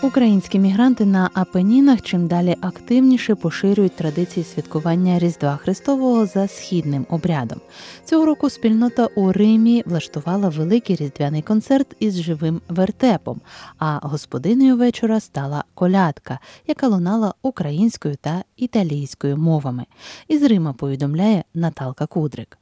Українські мігранти на Апенінах чим далі активніше поширюють традиції святкування Різдва Христового за східним обрядом. Цього року спільнота у Римі влаштувала великий різдвяний концерт із живим вертепом, а господинею вечора стала колядка, яка лунала українською та італійською мовами. Із Рима повідомляє Наталка Кудрик.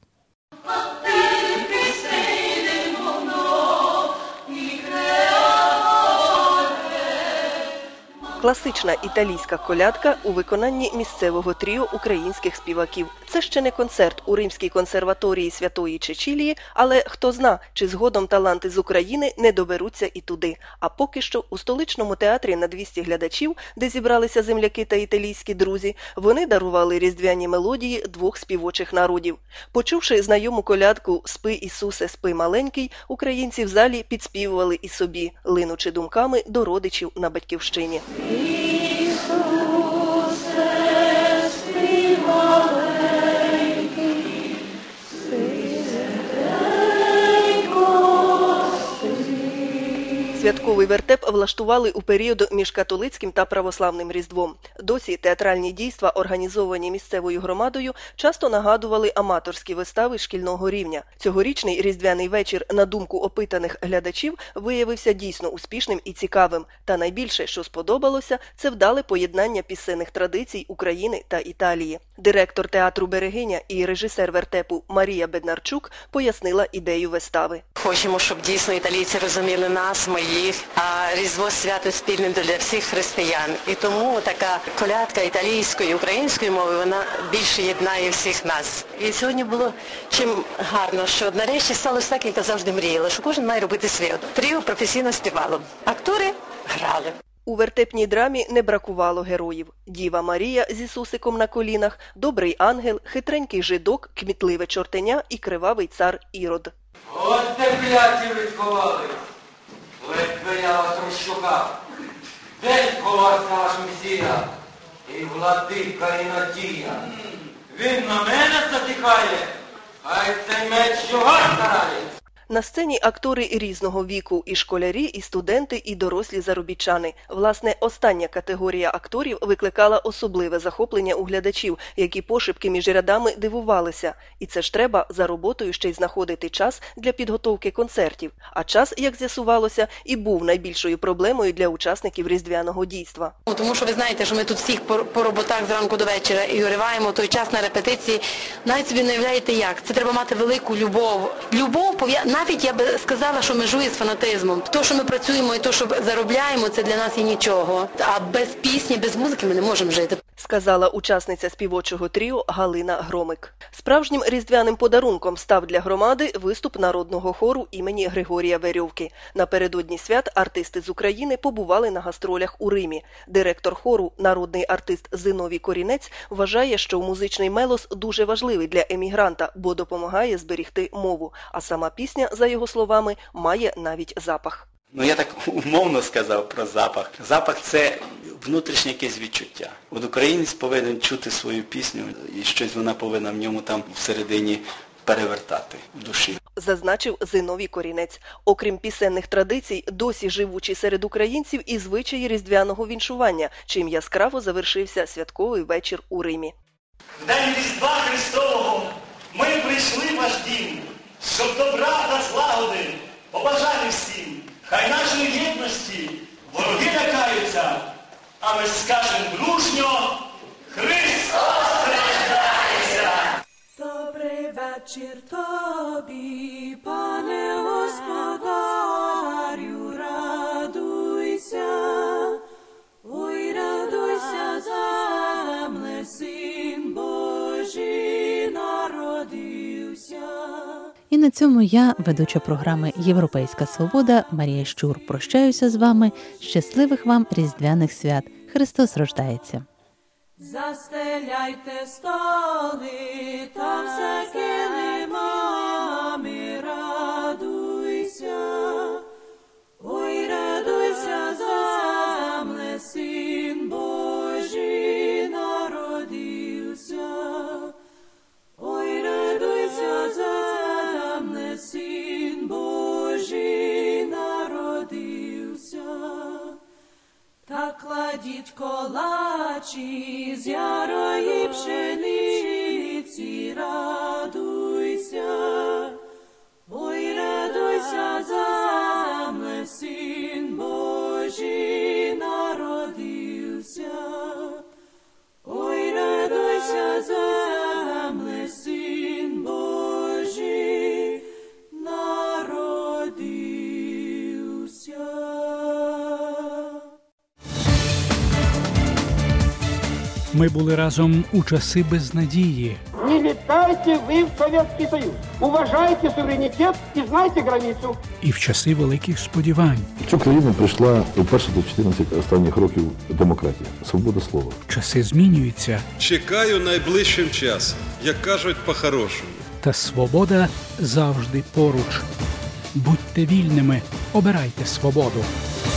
Класична італійська колядка у виконанні місцевого тріо українських співаків. Це ще не концерт у Римській консерваторії Святої Чечілії, але хто зна, чи згодом таланти з України не доберуться і туди. А поки що у столичному театрі на 200 глядачів, де зібралися земляки та італійські друзі, вони дарували різдвяні мелодії двох співочих народів. Почувши знайому колядку «Спи, Ісусе, спи, маленький», українці в залі підспівували і собі, линучи думками до родичів на батьківщині. Святковий вертеп влаштували у період між католицьким та православним Різдвом. Досі театральні дійства, організовані місцевою громадою, часто нагадували аматорські вистави шкільного рівня. Цьогорічний різдвяний вечір, на думку опитаних глядачів, виявився дійсно успішним і цікавим. Та найбільше, що сподобалося, це вдале поєднання пісенних традицій України та Італії. Директор театру «Берегиня» і режисер вертепу Марія Беднарчук пояснила ідею вистави. Хочемо, щоб дійсно італійці розуміли нас, моїх, а Різдво свято спільне для всіх християн. І тому така колядка італійської і української мови, вона більше єднає всіх нас. І сьогодні було чим гарно, що нарешті сталося так, як я завжди мріяла, що кожен має робити своє. Тріо професійно співало, актори грали. У вертепній драмі не бракувало героїв. Діва Марія з Ісусиком на колінах, добрий ангел, хитренький жидок, кмітливе чортеня і кривавий цар Ірод. От де кляті відховали, ледве я вас розшукав. День ховався ваш Месія, і владика, і надія. Він на мене затікає, хай цей меч його карає. На сцені актори різного віку – і школярі, і студенти, і дорослі заробітчани. Власне, остання категорія акторів викликала особливе захоплення у глядачів, які пошепки між рядами дивувалися. І це ж треба за роботою ще й знаходити час для підготовки концертів. А час, як з'ясувалося, і був найбільшою проблемою для учасників різдвяного дійства. Тому що ви знаєте, що ми тут всіх по роботах зранку до вечора і уриваємо той час на репетиції. Навіть собі не уявляєте як. Це треба мати велику любов. Навіть я би сказала, що межує з фанатизмом. То, що ми працюємо і то, що заробляємо, це для нас є нічого. А без пісні, без музики ми не можемо жити. Сказала учасниця співочого тріо Галина Громик. Справжнім різдвяним подарунком став для громади виступ народного хору імені Григорія Верьовки. Напередодні свят артисти з України побували на гастролях у Римі. Директор хору, народний артист Зиновій Корінець, вважає, що музичний мелос дуже важливий для емігранта, бо допомагає зберігти мову. А сама пісня, за його словами, має навіть запах. Я так умовно сказав про запах. Запах – це внутрішнє якесь відчуття. От українець повинен чути свою пісню, і щось вона повинна в ньому там всередині перевертати в душі. Зазначив Зиновій Корінець. Окрім пісенних традицій, досі живучі серед українців і звичаї різдвяного віншування, чим яскраво завершився святковий вечір у Римі. В день Різдва Христового ми прийшли в ваш дім, щоб добра та злагоди побажати всім. Хай нашої єдності вороги лякаються, а ми скажемо дружньо: Христос рождається! Добрий вечір тобі, пане Господарю, радуйся, ой, радуйся, земле, Син Божий народився. І на цьому я, ведуча програми «Європейська свобода» Марія Щур, прощаюся з вами. Щасливих вам різдвяних свят! Христос рождається! Застеляйте столи, та все килимами, радуйся, ой, радуйся, земле, Син Божий народився, ой, радуйся, земле, Син Божий народився. плачі з ярої пшениці, радуйся, ой, радуйся, земле, Син Божий народився. Ой, радуйся, земле, Син Божий народився. Ми були разом у часи безнадії. Не летайте вы в Советский Союз. Уважайте суверенитет и знайте границу. І в часи великих сподівань. В цю країну прийшла вперше за 14 останніх років демократія, свобода слова. Часи змінюються. Чекаю найближчим часом, як кажуть по-хорошому. Та свобода завжди поруч. Будьте вільними, обирайте свободу.